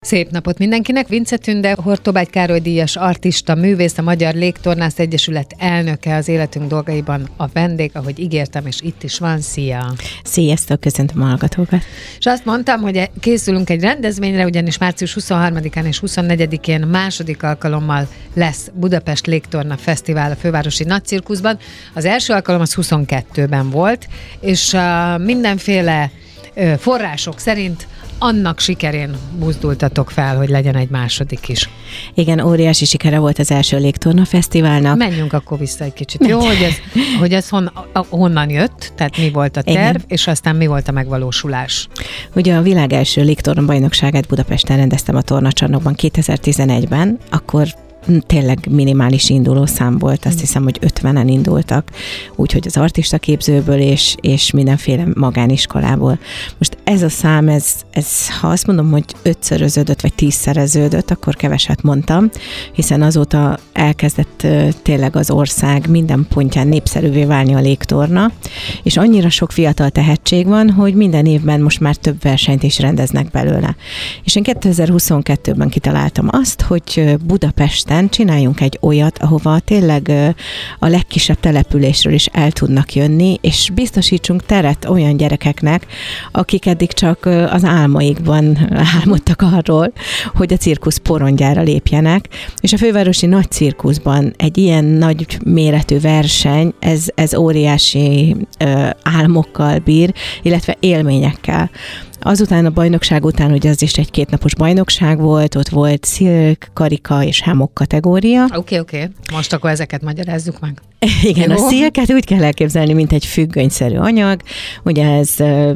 Szép napot mindenkinek! Vince Tünde, Hortobágy Károly díjas artista, művész, a Magyar Légtornász Egyesület elnöke az életünk dolgaiban a vendég, ahogy ígértem, és itt is van. Szia! Sziasztok, köszöntöm a hallgatókat! És azt mondtam, hogy készülünk egy rendezvényre, ugyanis március 23-án és 24-én második alkalommal lesz Budapest Légtorna Fesztivál a Fővárosi Nagycirkuszban. Az első alkalom az 22-ben volt, és mindenféle források szerint annak sikerén buzdultatok fel, hogy legyen egy második is. Igen, óriási sikere volt az első Légtorna Fesztiválnak. Menjünk akkor vissza egy kicsit, jó? Hogy ez honnan jött, tehát mi volt a terv, igen, és aztán mi volt a megvalósulás? Ugye a világ első légtorna bajnokságát Budapesten rendeztem a tornacsarnokban 2011-ben, akkor tényleg minimális indulószám volt, azt hiszem, hogy 50-en indultak, úgyhogy az artista képzőből és mindenféle magániskolából. Most ez a szám, ez ha azt mondom, hogy 5-szöröződött, vagy 10-szereződött, akkor keveset mondtam, hiszen azóta elkezdett tényleg az ország minden pontján népszerűvé válni a légtorna, és annyira sok fiatal tehetség van, hogy minden évben most már több versenyt is rendeznek belőle. És én 2022-ben kitaláltam azt, hogy Budapesten csináljunk egy olyat, ahova tényleg a legkisebb településről is el tudnak jönni, és biztosítsunk teret olyan gyerekeknek, akik eddig csak az álmaikban álmodtak arról, hogy a cirkusz porondjára lépjenek, és a Fővárosi Nagycirkuszban egy ilyen nagy méretű verseny, ez óriási álmokkal bír, illetve élményekkel. Azután a bajnokság után, ugye az is egy 2 napos bajnokság volt, ott volt szilk, karika és hámok kategória. Oké. Most akkor ezeket magyarázzuk meg. Igen, jó. A szilket úgy kell elképzelni, mint egy függönyszerű anyag, ugye ez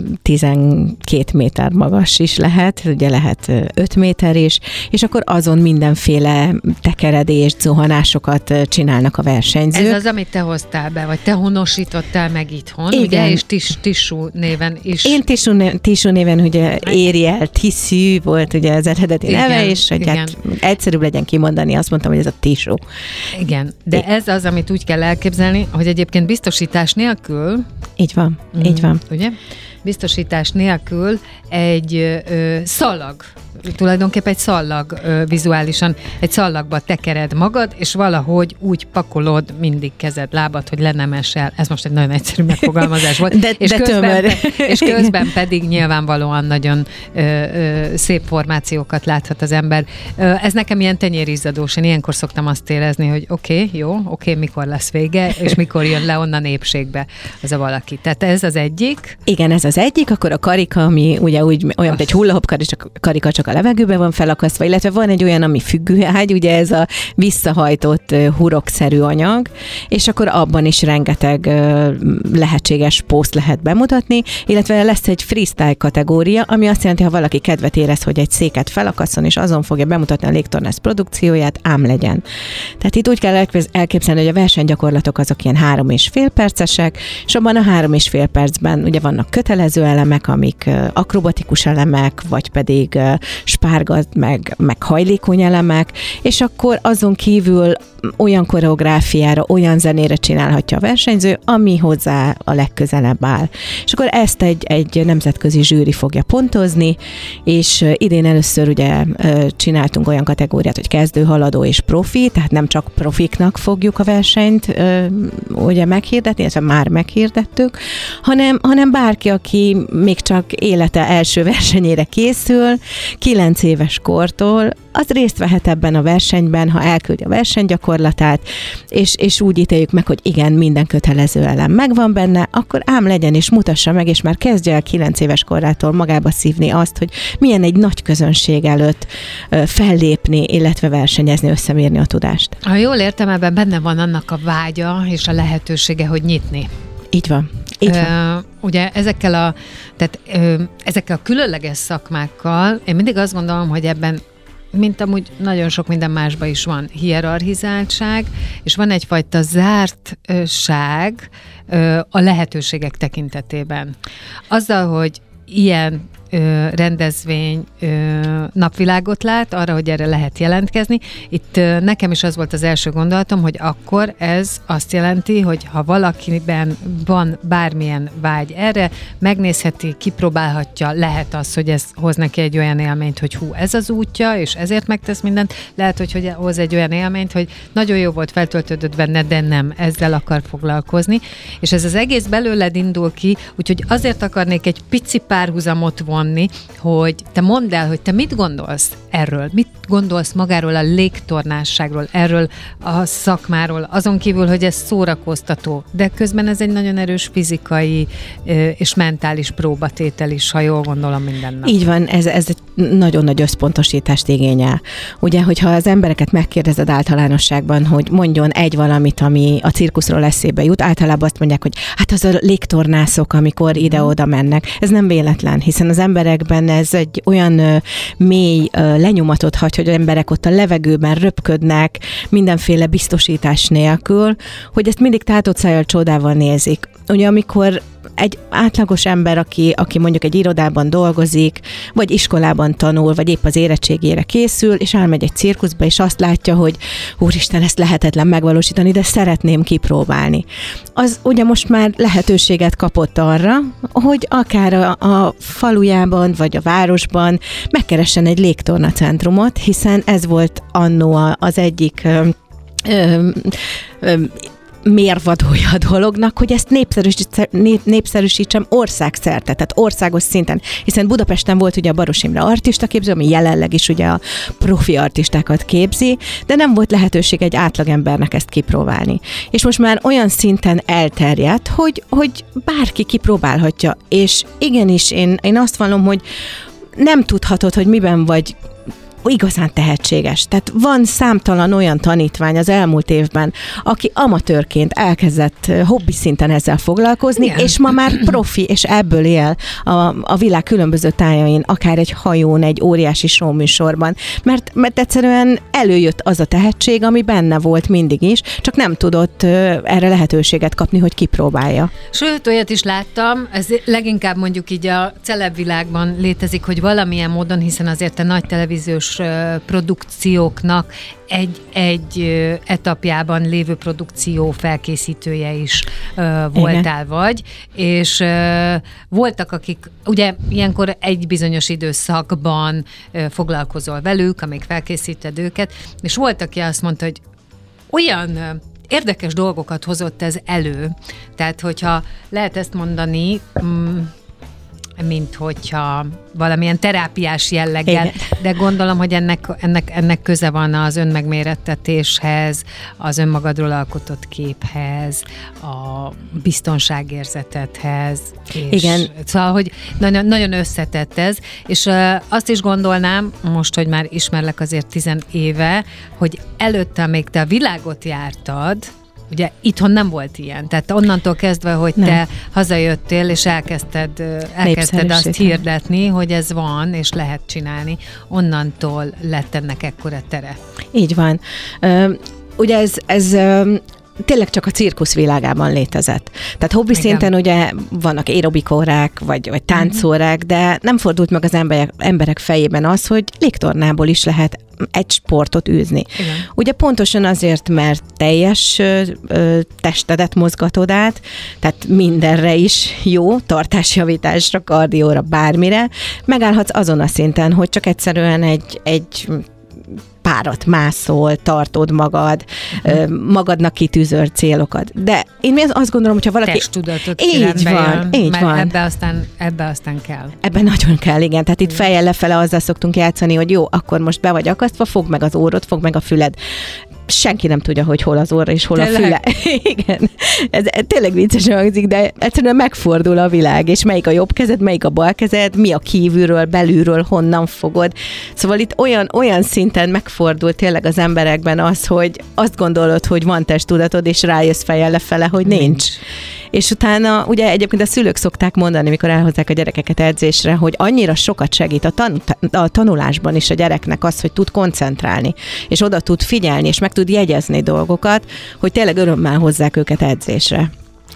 12 méter magas is lehet, ugye lehet 5 méter is, és akkor azon mindenféle tekeredést, zuhanásosokat csinálnak a versenyzők. Ez az, amit te hoztál be, vagy te honosítottál meg itthon, igen, ugye, és Tissú néven is. Én Tissú néven, ugye Ariel Tissú volt ugye az eredeti neve, és hogy hát egyszerűbb legyen kimondani, azt mondtam, hogy ez a Tissú. Igen, de ez az, amit úgy kell elképzelni, hogy egyébként biztosítás nélkül. Így van, így van. Ugye? Biztosítás nélkül egy szalag, tulajdonképpen egy szallag vizuálisan, egy szallagba tekered magad, és valahogy úgy pakolod mindig kezed, lábad, hogy le nem esel. Ez most egy nagyon egyszerű megfogalmazás volt. És közben pedig nyilvánvalóan nagyon szép formációkat láthat az ember. Ez nekem ilyen tenyérizzadós. Én ilyenkor szoktam azt érezni, hogy oké, mikor lesz vége, és mikor jön le onnan épségbe az a valaki. Tehát ez az egyik. Igen, ez az egyik, akkor a karika, ami ugye úgy olyan, mint egy hullahop karika, csak a levegőben van felakasztva, illetve van egy olyan, ami függőágy, ugye ez a visszahajtott hurokszerű anyag, és akkor abban is rengeteg lehetséges pószt lehet bemutatni, illetve lesz egy freestyle kategória, ami azt jelenti, ha valaki kedvet érez, hogy egy széket felakasszon, és azon fogja bemutatni a légtornász produkcióját, ám legyen. Tehát itt úgy kell elképzelni, hogy a versenygyakorlatok azok ilyen 3,5 percesek, és abban a 3,5 percben ugye vannak kötelező elemek, amik akrobatikus elemek, vagy pedig spárgat, meg hajlékony elemek, és akkor azon kívül olyan koreográfiára, olyan zenére csinálhatja a versenyző, ami hozzá a legközelebb áll. És akkor ezt egy nemzetközi zsűri fogja pontozni, és idén először ugye csináltunk olyan kategóriát, hogy kezdő, haladó és profi, tehát nem csak profiknak fogjuk a versenyt ugye meghirdetni, illetve már meghirdettük, hanem bárki, aki még csak élete első versenyére készül, 9 éves kortól, az részt vehet ebben a versenyben, ha elküldi a versenygyakorlatát, és úgy ítéljük meg, hogy igen, minden kötelező elem megvan benne, akkor ám legyen és mutassa meg, és már kezdje el 9 éves korától magába szívni azt, hogy milyen egy nagy közönség előtt fellépni, illetve versenyezni, összemérni a tudást. Ha jól értem, ebben benne van annak a vágya és a lehetősége, hogy nyitni. Így van. Ugye ezekkel a különleges szakmákkal, én mindig azt gondolom, hogy ebben, mint amúgy nagyon sok minden másban is van hierarchizáltság, és van egyfajta zártság a lehetőségek tekintetében. Azzal, hogy ilyen rendezvény napvilágot lát, arra, hogy erre lehet jelentkezni. Itt nekem is az volt az első gondolatom, hogy akkor ez azt jelenti, hogy ha valakiben van bármilyen vágy erre, megnézheti, kipróbálhatja, lehet az, hogy ez hoz neki egy olyan élményt, hogy hú, ez az útja, és ezért megtesz mindent. Lehet, hogy hoz egy olyan élményt, hogy nagyon jó volt, feltöltődött benne, de nem, ezzel akar foglalkozni. És ez az egész belőled indul ki, úgyhogy azért akarnék egy pici párhuzamot vonni, hogy te mondd el, hogy te mit gondolsz erről, mit gondolsz magáról a légtornásságról, erről a szakmáról, azon kívül, hogy ez szórakoztató, de közben ez egy nagyon erős fizikai és mentális próbatétel is, ha jól gondolom minden nap. Így van, ez egy nagyon nagy összpontosítást igényel. Ugye, hogyha az embereket megkérdezed általánosságban, hogy mondjon egy valamit, ami a cirkuszról eszébe jut, általában azt mondják, hogy hát az a légtornászok, amikor ide-oda mennek. Ez nem véletlen, hiszen az emberekben ez egy olyan mély lenyomatot hagy, hogy az emberek ott a levegőben röpködnek, mindenféle biztosítás nélkül, hogy ezt mindig tátott szájjal, csodával nézik. Ugye amikor egy átlagos ember, aki mondjuk egy irodában dolgozik, vagy iskolában tanul, vagy épp az érettségére készül, és elmegy egy cirkuszba, és azt látja, hogy úristen, ezt lehetetlen megvalósítani, de szeretném kipróbálni. Az ugye most már lehetőséget kapott arra, hogy akár a falujában, vagy a városban megkeressen egy légtornacentrumot, hiszen ez volt annó az egyik mérvadója a dolognak, hogy ezt népszerűsítsem országszerte, tehát országos szinten. Hiszen Budapesten volt ugye a Baros Imre artistaképző, ami jelenleg is ugye a profi artistákat képzi, de nem volt lehetőség egy átlagembernek ezt kipróbálni. És most már olyan szinten elterjedt, hogy bárki kipróbálhatja. És igenis, én azt vallom, hogy nem tudhatod, hogy miben vagy igazán tehetséges. Tehát van számtalan olyan tanítvány az elmúlt évben, aki amatőrként elkezdett hobbi szinten ezzel foglalkozni, igen, és ma már profi, és ebből él a világ különböző tájain, akár egy hajón, egy óriási showműsorban. Mert egyszerűen előjött az a tehetség, ami benne volt mindig is, csak nem tudott erre lehetőséget kapni, hogy kipróbálja. Sőt, olyat is láttam, ez leginkább mondjuk így a celebvilágban létezik, hogy valamilyen módon, hiszen azért a nagy televíziós produkcióknak egy etapjában lévő produkció felkészítője is voltál vagy, és voltak, akik ugye ilyenkor egy bizonyos időszakban foglalkozol velük, amíg felkészíted őket, és volt, aki azt mondta, hogy olyan érdekes dolgokat hozott ez elő, tehát hogyha lehet ezt mondani, mint hogyha valamilyen terápiás jelleggel, igen, de gondolom, hogy ennek köze van az önmegmérettetéshez, az önmagadról alkotott képhez, a biztonságérzetethez. Igen. Szóval, hogy nagyon, nagyon összetett ez, és azt is gondolnám, most, hogy már ismerlek azért 10 éve, hogy előtte még te a világot jártad, ugye itthon nem volt ilyen, tehát onnantól kezdve, hogy nem, te hazajöttél, és elkezdted azt hirdetni, hogy ez van, és lehet csinálni, onnantól lett ennek ekkora tere. Így van. Ugye ez tényleg csak a cirkusz világában létezett. Tehát hobbi szinten ugye vannak aerobikórák, vagy táncórák, de nem fordult meg az emberek fejében az, hogy légtornából is lehet egy sportot űzni. Igen. Ugye pontosan azért, mert teljes testedet mozgatod át, tehát mindenre is jó, tartásjavításra, kardióra, bármire, megállhatsz azon a szinten, hogy csak egyszerűen egy párat mászol, tartod magad, magadnak kitűzött célokat. De én azt gondolom, hogyha valaki... Testtudatot így van. Ebbe aztán kell. Ebben nagyon kell, igen. Tehát itt fejjel lefele azzal szoktunk játszani, hogy jó, akkor most be vagy akasztva, fogd meg az órod, fogd meg a füled. Senki nem tudja, hogy hol az orra és hol tényleg? A füle. Igen. Ez tényleg vicces hangzik, de egyszerűen megfordul a világ, és melyik a jobb kezed, melyik a bal kezed, mi a kívülről, belülről, honnan fogod. Szóval itt olyan szinten megfordul tényleg az emberekben az, hogy azt gondolod, hogy van testtudatod, és rájössz fejjel lefele, hogy nincs. És utána ugye egyébként a szülők szokták mondani, mikor elhozzák a gyerekeket edzésre, hogy annyira sokat segít a tanulásban is a gyereknek az, hogy tud koncentrálni, és oda tud figyelni, és meg tud jegyezni dolgokat, hogy tényleg örömmel hozzák őket edzésre.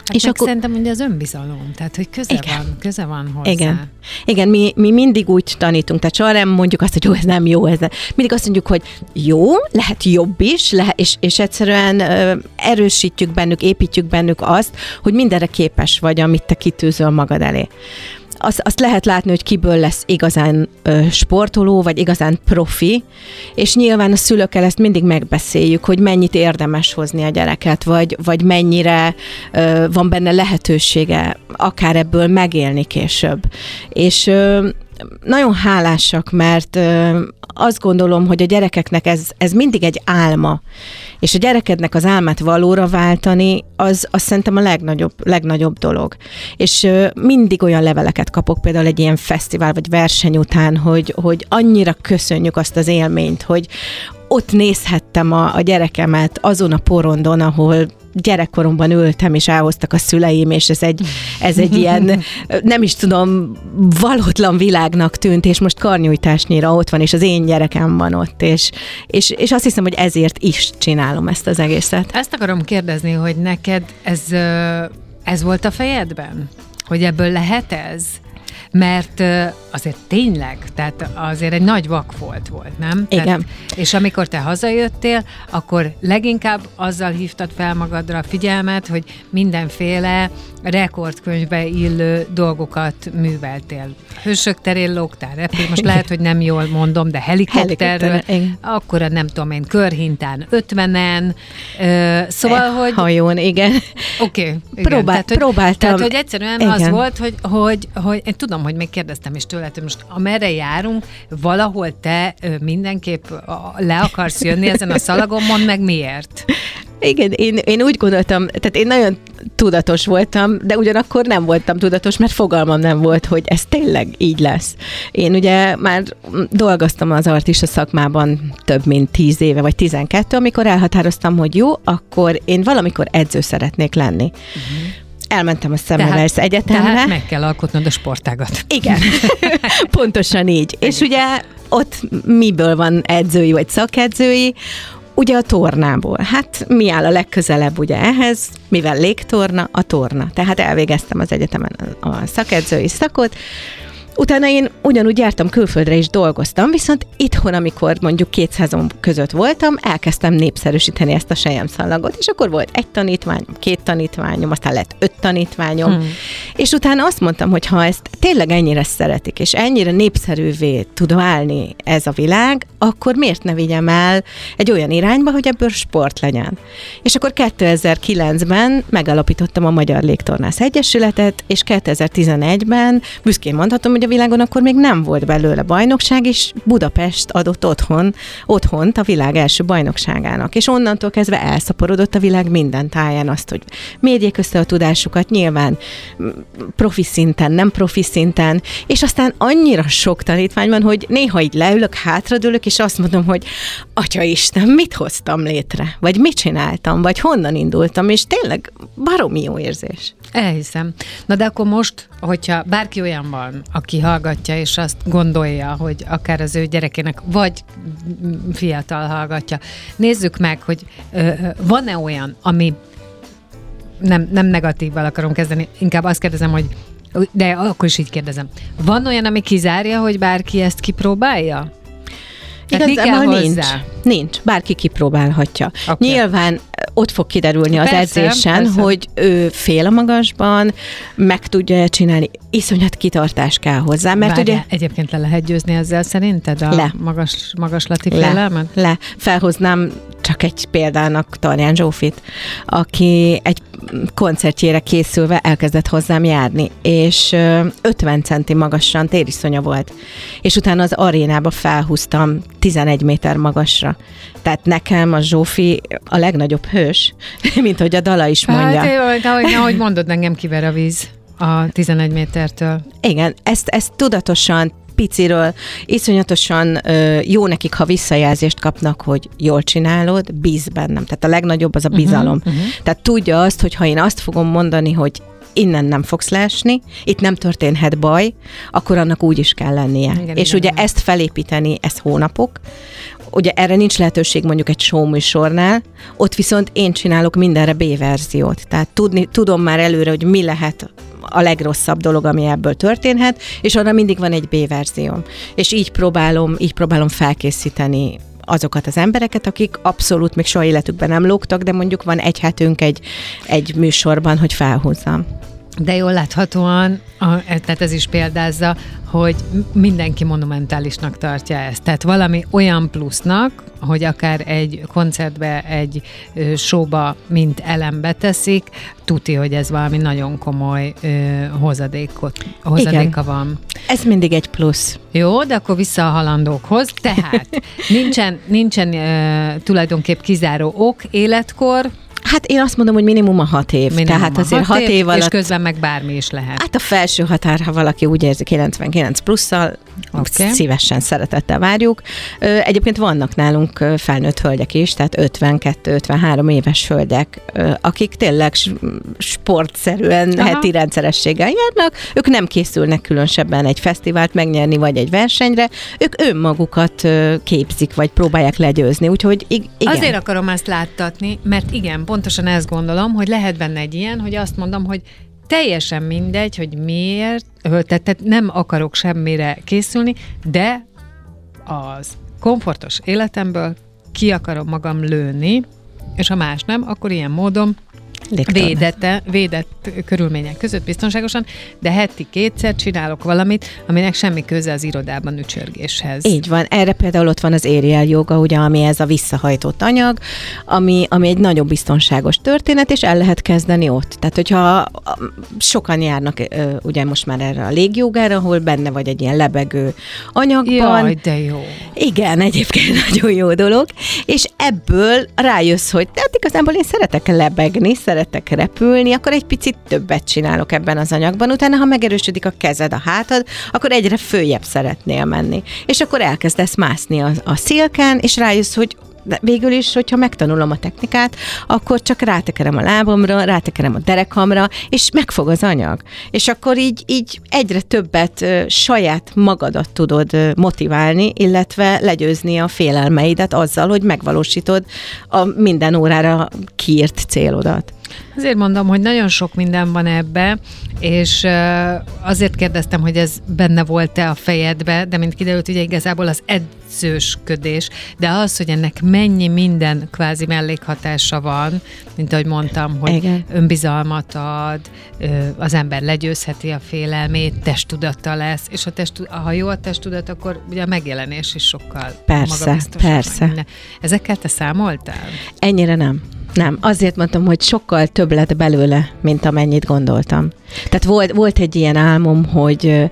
És akkor szerintem ugye az önbizalom, tehát hogy köze van hozzá. Igen, mi mindig úgy tanítunk, tehát soha nem mondjuk azt, hogy jó, ez nem jó, ez nem. Mindig azt mondjuk, hogy jó, lehet jobb is, és egyszerűen erősítjük bennük, építjük bennük azt, hogy mindenre képes vagy, amit te kitűzöl magad elé. Azt lehet látni, hogy kiből lesz igazán sportoló, vagy igazán profi, és nyilván a szülőkkel ezt mindig megbeszéljük, hogy mennyit érdemes hozni a gyereket, vagy mennyire van benne lehetősége akár ebből megélni később. És nagyon hálásak, mert azt gondolom, hogy a gyerekeknek ez mindig egy álma, és a gyerekednek az álmát valóra váltani, az szerintem a legnagyobb dolog. És mindig olyan leveleket kapok, például egy ilyen fesztivál vagy verseny után, hogy annyira köszönjük azt az élményt, hogy ott nézhettem a gyerekemet azon a porondon, ahol gyerekkoromban ültem, és elhoztak a szüleim, és ez egy ilyen, nem is tudom, valótlan világnak tűnt, és most karnyújtásnyira ott van, és az én gyerekem van ott, és azt hiszem, hogy ezért is csinálom ezt az egészet. Ezt akarom kérdezni, hogy neked ez volt a fejedben? Hogy ebből lehet ez? Mert azért tényleg, tehát azért egy nagy vakfolt volt, nem? Igen. Tehát, és amikor te hazajöttél, akkor leginkább azzal hívtad fel magadra a figyelmet, hogy mindenféle rekordkönyvbe illő dolgokat műveltél. Hősök terén lógtál, repül, most lehet, hogy nem jól mondom, de helikopterről, akkor nem tudom én, körhintán 50-en, szóval, hogy... Hajón, igen. Oké. Próbáltam. Tehát, hogy egyszerűen igen. Az volt, hogy én tudom, hogy még kérdeztem is tőled, hogy most amerre járunk, valahol te mindenképp le akarsz jönni ezen a szalagon, mondd meg miért. Igen, én úgy gondoltam, tehát én nagyon tudatos voltam, de ugyanakkor nem voltam tudatos, mert fogalmam nem volt, hogy ez tényleg így lesz. Én ugye már dolgoztam az artista szakmában több mint 10 éve, vagy 12, amikor elhatároztam, hogy jó, akkor én valamikor edző szeretnék lenni. Uh-huh. Elmentem a Semmelweis Egyetemre. Tehát meg kell alkotnod a sportágat. Igen, pontosan így. És ugye ott miből van edzői vagy szakedzői? Ugye a tornából. Hát mi áll a legközelebb ugye ehhez, mivel légtorna, a torna. Tehát elvégeztem az egyetemen a szakedzői szakot, utána én ugyanúgy jártam külföldre is dolgoztam, viszont itthon, amikor mondjuk 200 között voltam, elkezdtem népszerűsíteni ezt a selyemszallagot, és akkor volt 1 tanítványom, 2 tanítványom, aztán lett 5 tanítványom, és utána azt mondtam, hogy ha ezt tényleg ennyire szeretik, és ennyire népszerűvé tud válni ez a világ, akkor miért ne vigyem el egy olyan irányba, hogy ebből sport legyen. És akkor 2009-ben megalapítottam a Magyar Légtornász Egyesületet, és 2011-ben büszkén mondhatom, hogy a világon akkor még nem volt belőle bajnokság, és Budapest adott otthont a világ első bajnokságának. És onnantól kezdve elszaporodott a világ minden táján azt, hogy mérjék össze a tudásukat, nyilván profi szinten, nem profi szinten, és aztán annyira sok tanítvány van, hogy néha így leülök, hátradőlök, és azt mondom, hogy Atyaisten, mit hoztam létre? Vagy mit csináltam? Vagy honnan indultam? És tényleg baromi jó érzés. Elhiszem. Na de akkor most, hogyha bárki olyan van, aki hallgatja, és azt gondolja, hogy akár az ő gyerekének, vagy fiatal hallgatja, nézzük meg, hogy van-e olyan, ami nem negatívval akarom kezdeni, inkább azt kérdezem, hogy de akkor is így kérdezem. Van olyan, ami kizárja, hogy bárki ezt kipróbálja? Igazából nincs. Bárki kipróbálhatja. Okay. Nyilván ott fog kiderülni az edzésen, hogy ő fél a magasban, meg tudja csinálni, iszonyat kitartás kell hozzá. Mert ugye egyébként le lehet győzni ezzel szerinted a magaslati félelmet? Le. Felhoznám csak egy példának Tarján Zsófit, aki egy koncertjére készülve elkezdett hozzám járni, és 50 centi magasan tériszonya volt. És utána az arénába felhúztam 11 méter magasra. Tehát nekem a Zsófi a legnagyobb hős, mint hogy a dala is mondja. Hát, ahogy mondod, engem kiver a víz a 11 métertől. Igen, ezt tudatosan piciről, iszonyatosan jó nekik, ha visszajelzést kapnak, hogy jól csinálod, bíz bennem. Tehát a legnagyobb az a bizalom. Tehát tudja azt, hogy ha én azt fogom mondani, hogy innen nem fogsz leesni, itt nem történhet baj, akkor annak úgy is kell lennie. Igen, és ugye ezt felépíteni, ez hónapok, ugye erre nincs lehetőség mondjuk egy show műsornál, ott viszont én csinálok mindenre B-verziót. Tehát tudom már előre, hogy mi lehet a legrosszabb dolog, ami ebből történhet, és arra mindig van egy B-verzióm. És így próbálom felkészíteni azokat az embereket, akik abszolút még soha életükben nem lógtak, de mondjuk van egy hetünk egy műsorban, hogy felhúzzam. De jól láthatóan, tehát ez is példázza, hogy mindenki monumentálisnak tartja ezt. Tehát valami olyan plusznak, hogy akár egy koncertbe, egy showba, mint elembe teszik, tuti, hogy ez valami nagyon komoly hozadéka Igen. van. Ez mindig egy plusz. Jó, de akkor vissza a halandókhoz. Tehát nincsen tulajdonképp kizáró ok, életkor. Hát én azt mondom, hogy minimum a 6 év. Tehát azért 6 év alatt... És közben meg bármi is lehet. Hát a felső határ, ha valaki úgy érzi 99 plusszal, szívesen, szeretettel várjuk. Egyébként vannak nálunk felnőtt hölgyek is, tehát 52-53 éves hölgyek, akik tényleg sportszerűen, heti rendszerességgel járnak. Ők nem készülnek különösebben egy fesztivált megnyerni, vagy egy versenyre. Ők önmagukat képzik, vagy próbálják legyőzni. Úgyhogy igen. Azért akarom ezt láttatni, mert igen, pontosan ezt gondolom, hogy lehet benne egy ilyen, hogy azt mondom, hogy teljesen mindegy, hogy miért, tehát nem akarok semmire készülni, de az komfortos életemből ki akarom magam lőni, és ha más nem, akkor ilyen módon védett körülmények között biztonságosan, de heti 2-szer csinálok valamit, aminek semmi köze az irodában ücsörgéshez. Így van. Erre például ott van az Aerial Yoga, ugye, ami ez a visszahajtott anyag, ami egy nagyon biztonságos történet, és el lehet kezdeni ott. Tehát, hogyha sokan járnak ugye most már erre a légjogára, ahol benne vagy egy ilyen lebegő anyagban. Jaj, de jó. Igen, egyébként nagyon jó dolog, és ebből rájössz, hogy hát igazából én szeretek lebegni, szeretek repülni, akkor egy picit többet csinálok ebben az anyagban. Utána, ha megerősödik a kezed, a hátad, akkor egyre följebb szeretnél menni. És akkor elkezdesz mászni a szélken, és rájössz, hogy de végül is, hogyha megtanulom a technikát, akkor csak rátekerem a lábamra, rátekerem a derekamra, és megfog az anyag. És akkor így egyre többet saját magadat tudod motiválni, illetve legyőzni a félelmeidet azzal, hogy megvalósítod a minden órára kiírt célodat. Azért mondom, hogy nagyon sok minden van ebbe, és azért kérdeztem, hogy ez benne volt-e a fejedbe, de mint kiderült, ugye igazából az edzősködés, de az, hogy ennek mennyi minden kvázi mellékhatása van, mint ahogy mondtam, hogy igen, önbizalmat ad, az ember legyőzheti a félelmét, testudata lesz, és ha jó a testudat, akkor ugye a megjelenés is sokkal magabiztosabb. Persze. Ezekkel te számoltál? Ennyire nem. Nem, azért mondtam, hogy sokkal több lett belőle, mint amennyit gondoltam. Tehát volt egy ilyen álmom, hogy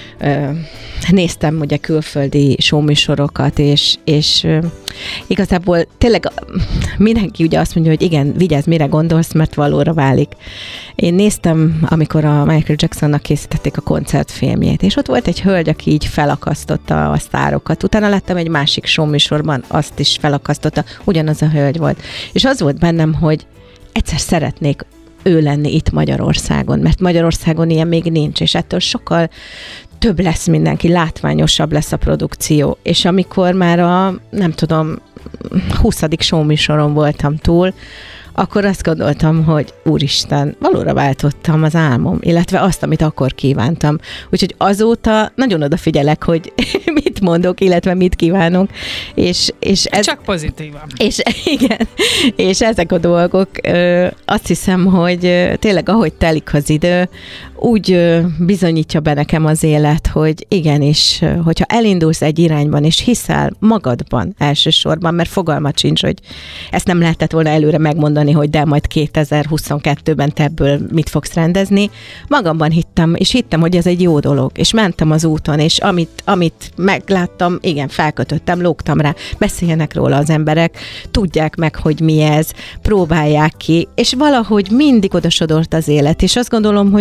néztem ugye külföldi showműsorokat, és igazából tényleg mindenki ugye azt mondja, hogy igen, vigyázz, mire gondolsz, mert valóra válik. Én néztem, amikor a Michael Jacksonnak készítették a koncertfilmjét, és ott volt egy hölgy, aki így felakasztotta a sztárokat. Utána láttam egy másik showműsorban, azt is felakasztotta, ugyanaz a hölgy volt. És az volt bennem, hogy egyszer szeretnék ő lenni itt Magyarországon, mert Magyarországon ilyen még nincs, és ettől sokkal több lesz mindenki, látványosabb lesz a produkció. És amikor már nem tudom, 20. showműsoron voltam túl, akkor azt gondoltam, hogy úristen, valóra váltottam az álmom, illetve azt, amit akkor kívántam. Úgyhogy azóta nagyon odafigyelek, hogy mit mondok, illetve mit kívánok. És ez, csak pozitívan. És igen, és ezek a dolgok, azt hiszem, hogy tényleg ahogy telik az idő, úgy bizonyítja be nekem az élet, hogy igenis, hogyha elindulsz egy irányban, és hiszel magadban elsősorban, mert fogalmat sincs, hogy ezt nem lehetett volna előre megmondani, hogy de majd 2022-ben te ebből mit fogsz rendezni. Magamban hittem, és hittem, hogy ez egy jó dolog, és mentem az úton, és amit megláttam, igen, felkötöttem, lógtam rá, beszéljenek róla az emberek, tudják meg, hogy mi ez, próbálják ki, és valahogy mindig odasodort az élet, és azt gondolom, hogy nyilván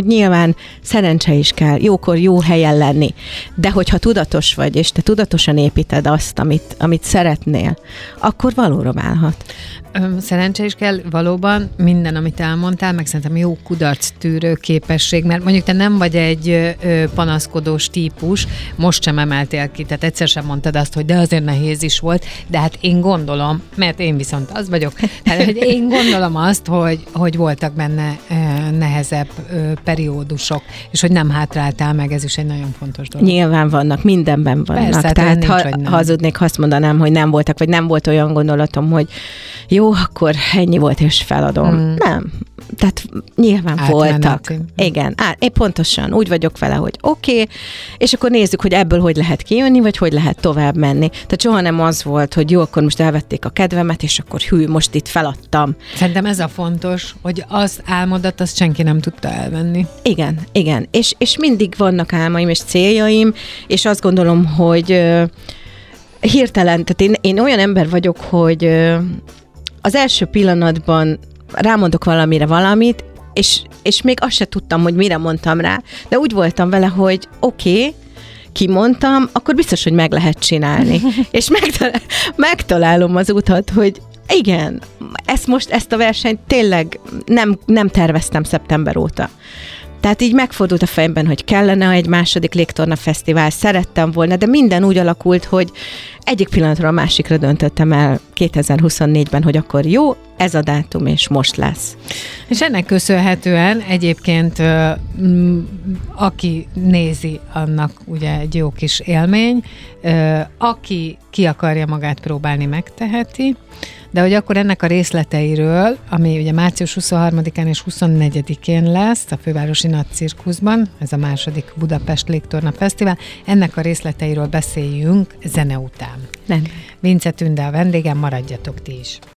nyilván szerencse is kell, jókor jó helyen lenni. De hogyha tudatos vagy, és te tudatosan építed azt, amit szeretnél, akkor valóra válhat. Szerencse is kell, valóban minden, amit elmondtál, meg szerintem jó kudarctűrő képesség, mert mondjuk te nem vagy egy panaszkodós típus, most sem emeltél ki, tehát egyszer sem mondtad azt, hogy de azért nehéz is volt, de hát én gondolom, mert én viszont az vagyok, tehát hogy én gondolom azt, hogy voltak benne nehezebb periódusok, és hogy nem hátráltál meg, ez is egy nagyon fontos dolog. Nyilván vannak, mindenben vannak. Persze, tehát ha hazudnék, azt mondanám, hogy nem voltak, vagy nem volt olyan gondolatom, hogy jó, akkor ennyi volt, és feladom. Nem. Tehát nyilván voltak. Igen. Én pontosan úgy vagyok vele, hogy oké, és akkor nézzük, hogy ebből hogy lehet kijönni, vagy hogy lehet tovább menni. Tehát soha nem az volt, hogy jó, akkor most elvették a kedvemet, és akkor most itt feladtam. Szerintem ez a fontos, hogy az álmodat, azt senki nem tudta elvenni. Igen. És mindig vannak álmaim és céljaim, és azt gondolom, hogy hirtelen, tehát én olyan ember vagyok, hogy az első pillanatban rámondok valamit, és még azt se tudtam, hogy mire mondtam rá, de úgy voltam vele, hogy oké, kimondtam, akkor biztos, hogy meg lehet csinálni. És megtalálom az utat, hogy igen, ezt a versenyt tényleg nem terveztem szeptember óta. Tehát így megfordult a fejemben, hogy kellene egy második Légtorna Fesztivál, szerettem volna, de minden úgy alakult, hogy egyik pillanatra a másikra döntöttem el 2024-ben, hogy akkor jó, ez a dátum, és most lesz. És ennek köszönhetően egyébként aki nézi, annak ugye egy jó kis élmény, aki ki akarja magát próbálni, megteheti, de hogy akkor ennek a részleteiről, ami ugye március 23-án és 24-én lesz a Fővárosi Nagy Cirkuszban, ez a második Budapest Légtorna Fesztivál, ennek a részleteiről beszéljünk zene után. Nem. Vince Tünde a vendégem, maradjatok ti is.